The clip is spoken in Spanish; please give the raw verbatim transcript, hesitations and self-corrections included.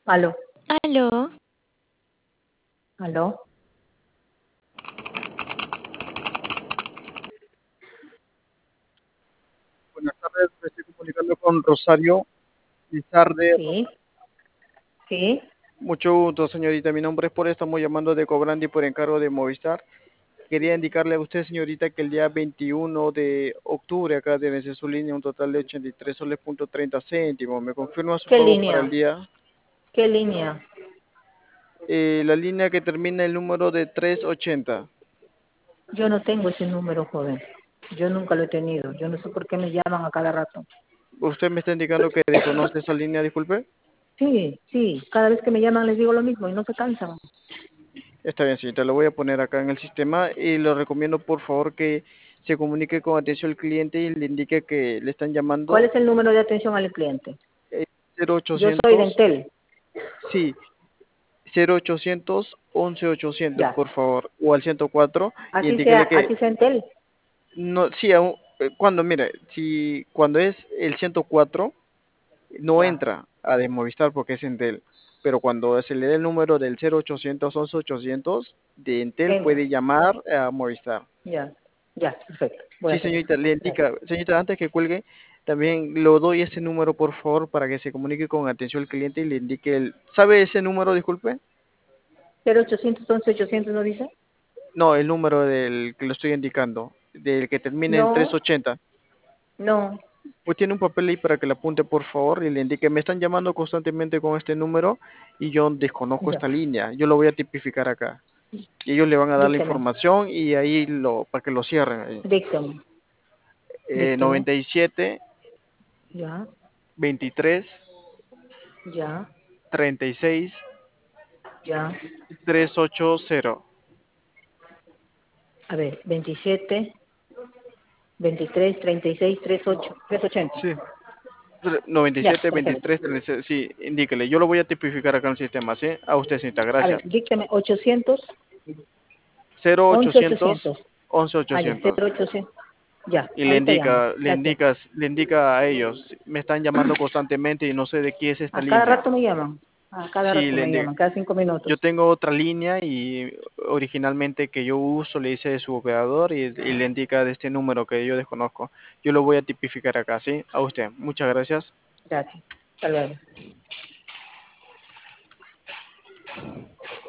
Aló, Aló, aló. Buenas tardes, me estoy comunicando con Rosario Lizarde. Sí, sí. Mucho gusto, señorita. Mi nombre es Por, estamos llamando de Cobrandi por encargo de Movistar. Quería indicarle a usted, señorita, que el día veintiuno de octubre acá de vencer su línea un total de ochenta y tres soles punto treinta céntimos. ¿Me confirma su ¿Qué pago para el línea? día? ¿Qué línea? Eh, la línea que termina el número de trescientos ochenta. Yo no tengo ese número, joven. Yo nunca lo he tenido. Yo no sé por qué me llaman a cada rato. ¿Usted me está indicando que desconoce esa línea, disculpe? Sí, sí. Cada vez que me llaman les digo lo mismo y no se cansan. Está bien, señorita, lo voy a poner acá en el sistema y le recomiendo por favor que se comunique con atención al cliente y le indique que le están ¿Cuál llamando es el número de atención al cliente? eh, Yo soy de cero ochocientos, Entel. sí, cero ochocientos once ochocientos Ya. por favor, o al ciento cuatro y Así sea, indíquele que así sea Entel. no, sí, aún, eh, cuando, mire, si cuando es el ciento cuatro no Ya, entra a de Movistar porque es Entel, pero cuando se le dé el número del cero ochocientos once ochocientos de Entel entra. puede llamar a Movistar. Ya, ya, perfecto. Voy a Sí, hacer eso. señorita, le Gracias. indica, señorita, antes que cuelgue, también le doy ese número, por favor, para que se comunique con atención al cliente y le indique el... ¿Sabe ese número, disculpe? Cero ochocientos once ochocientos, ¿no dice? No, el número del que lo estoy indicando, del que termine en No, trescientos ochenta. no. Pues tiene un papel ahí para que le apunte, por favor, y le indique, me están llamando constantemente con este número y yo desconozco Ya. esta línea. Yo lo voy a tipificar acá. Y ellos le van a dar la Díctame. información y ahí lo, para que lo cierren ahí. Díctame. Eh, Díctame. noventa y siete, Ya, veintitrés, ya, treinta y seis, ya. trescientos ochenta. A ver, veintisiete, veintitrés, treinta y seis, treinta y ocho, trescientos ochenta. Sí, tre- noventa y Ya, siete, perfecto. veintitrés, treinta y seis, sí, indíquele. Yo lo voy a tipificar acá en el sistema, ¿sí? A usted, señorita, A ver, gracias. díctame ochocientos, cero once ochocientos, ochocientos. once Ah, ya, ochocientos. cero ochocientos. Ya, Y le ahorita llamo. indica, le Gracias. indicas, le indica a ellos, me están llamando constantemente y no sé de qué es esta A cada línea. rato me llaman. A cada Sí, rato le me indica. llaman, cada cinco Yo minutos. tengo otra línea y originalmente que yo uso le dice de su operador y, y le indica de este número que yo desconozco. Yo lo voy a tipificar acá, ¿sí? A usted. Muchas gracias. Gracias. Hasta luego.